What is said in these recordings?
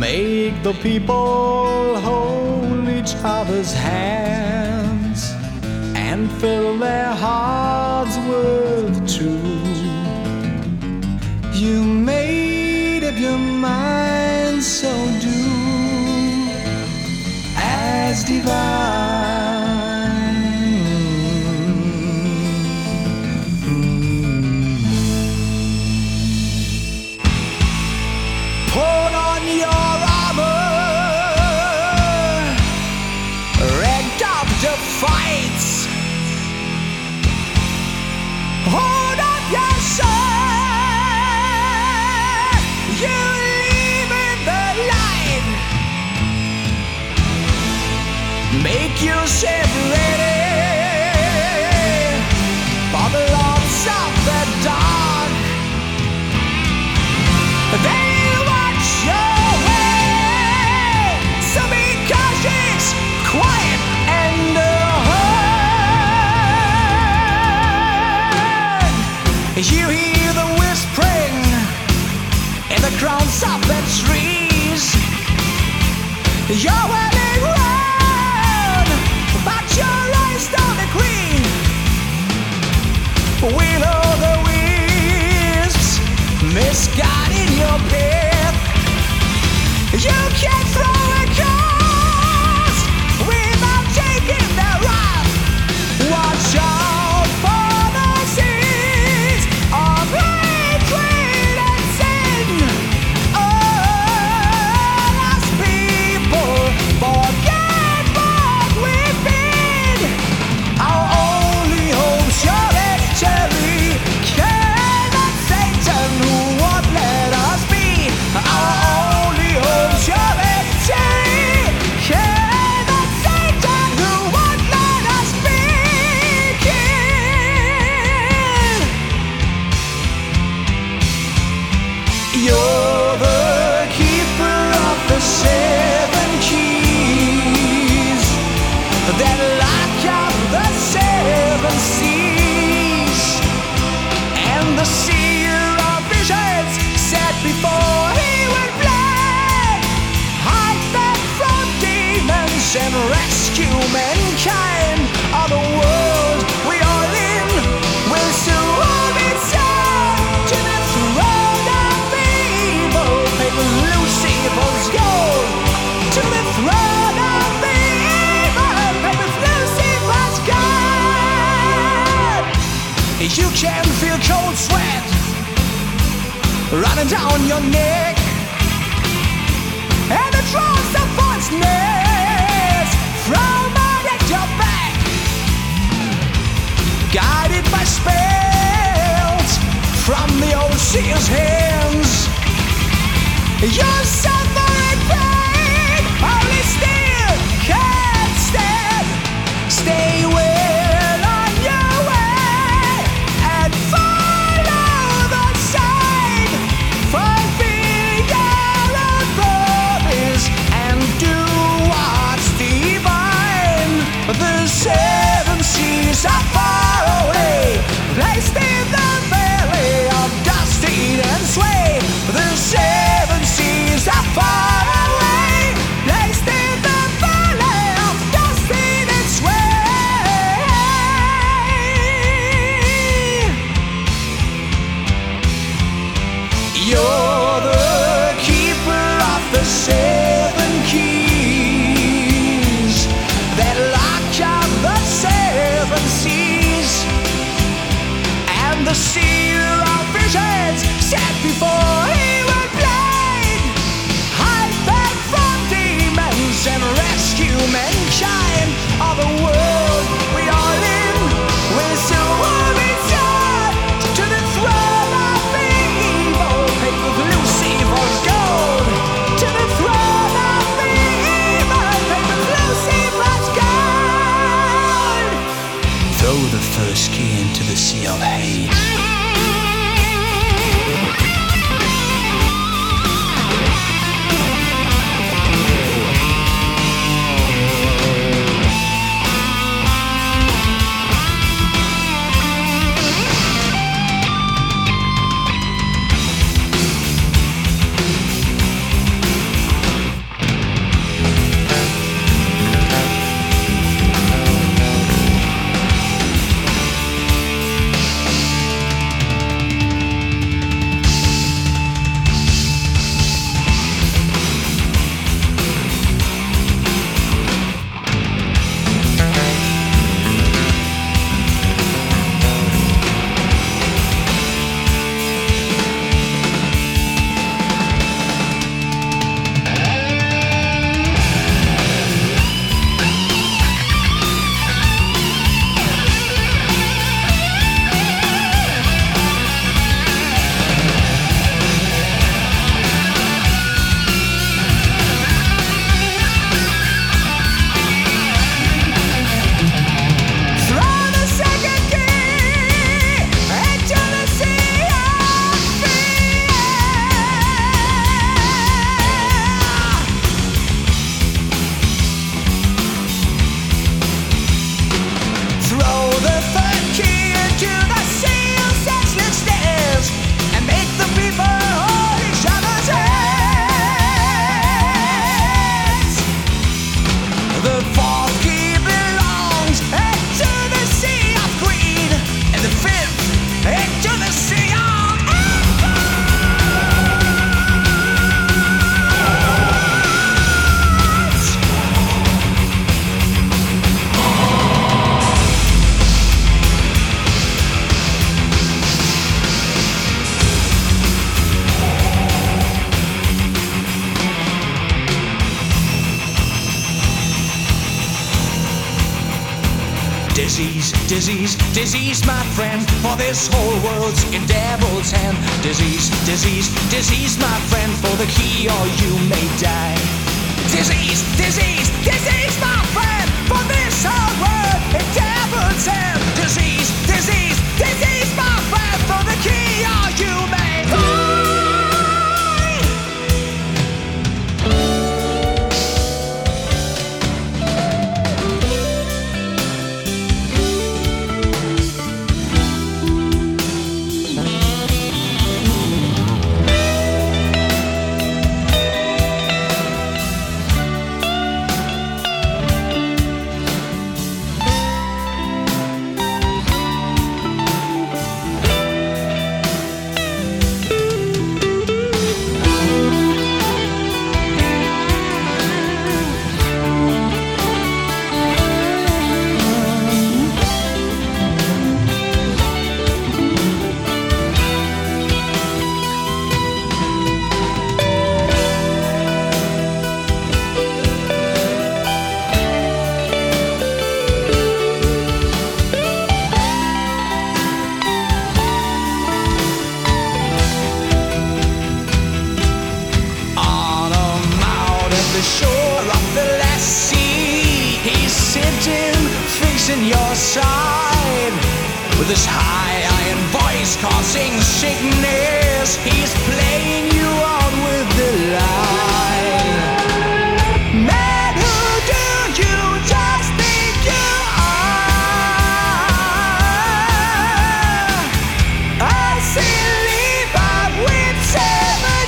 Make the people hold each other's hands and fill their hearts with truth. You made up your mind, so do as divine. Put on your armor, ragged up the fights. Hold up your sword, you live in the light. Make yourself ready for the lords of the dark. They watch your way, so be cautious, quiet, and heard. You hear the whispering in the crowns of the trees. You're welling round, but your eyes don't agree. We know the wisps misguiding your path. You can't throw a cause without taking the run. Watch out for the seeds of hatred and sin. All us people forget what we've been. Our only hope's your victory. Cannot Satan who won't let us be. Our only hope's your victory. Cannot Satan who won't let us be. You're the keeper of the seven keys that lock up the seven seas, and the seer of visions said before he would fly, hide them from demons and rescue mankind. Of the world we are in will soon be turned to the throne of evil. Take Lucifer's gold to the throne of evil. Take Lucifer's gold. You can feel cold sweat running down your neck, and the drops of voiceless from at your back, guided by spells from the overseer's hands. You're suffering pain, only still can't stand. Stay well on your way and follow the sign. Fulfill your own promise and do what's divine. The seven seas are far away, placed in the valley of dust, heat, and sway. The seven seas are far Disease, disease, disease, my friend, for this whole world's in devil's hand. Disease, disease, disease, my friend, for the key or you may die. Disease, disease, disease, my friend, for this whole world in devil's hand. Disease, disease, disease, my friend, for the key or you may die. Facing your side with his high iron voice causing sickness, he's playing you out with the line. Man, who do you just think you are? A silly bug with 7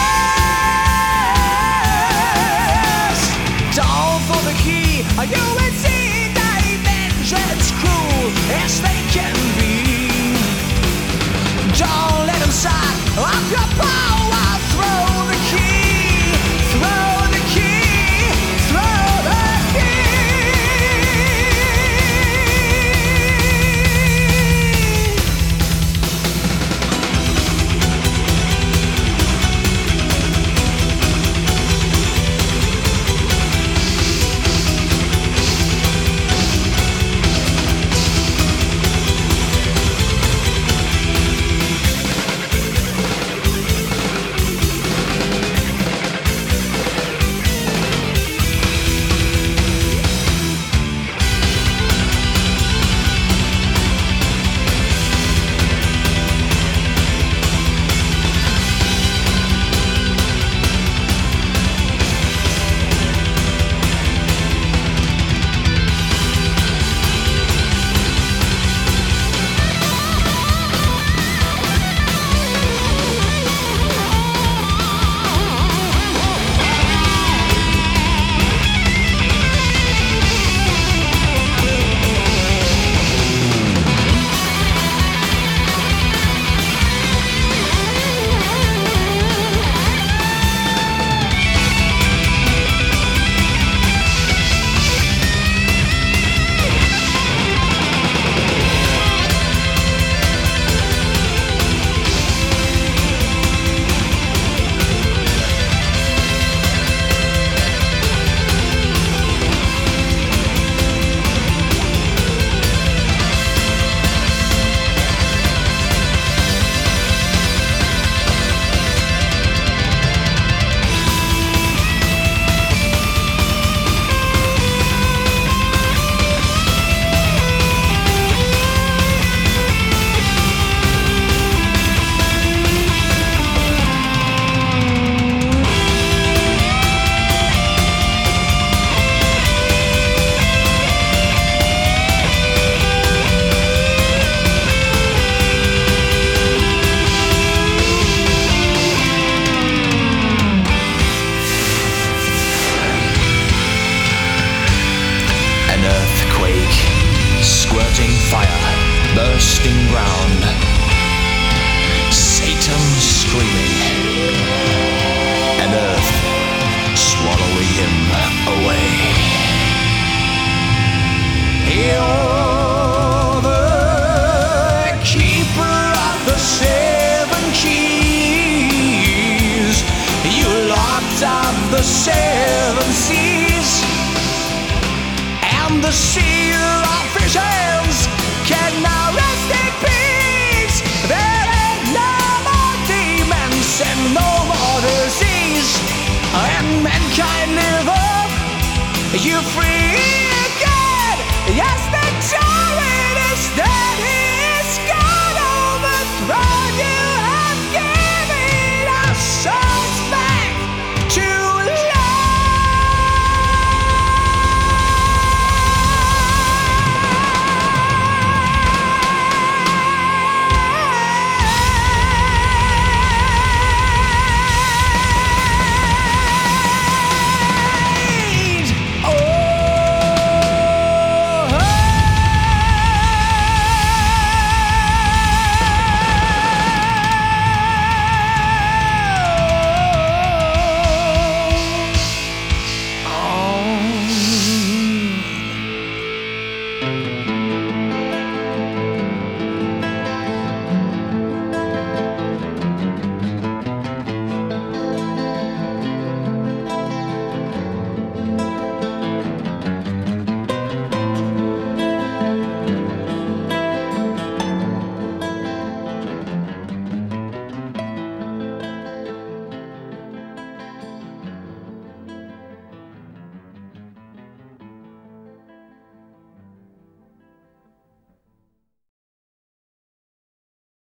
stars. Down for the key, you will see as cruel as they can be. Don't let them suck up your power. Throw the key, throw the key, throw the key. Bursting ground, Satan screaming, and earth swallowing him away. You're the keeper of the 7 keys. You locked up the 7 seas and the seer of fishes. free.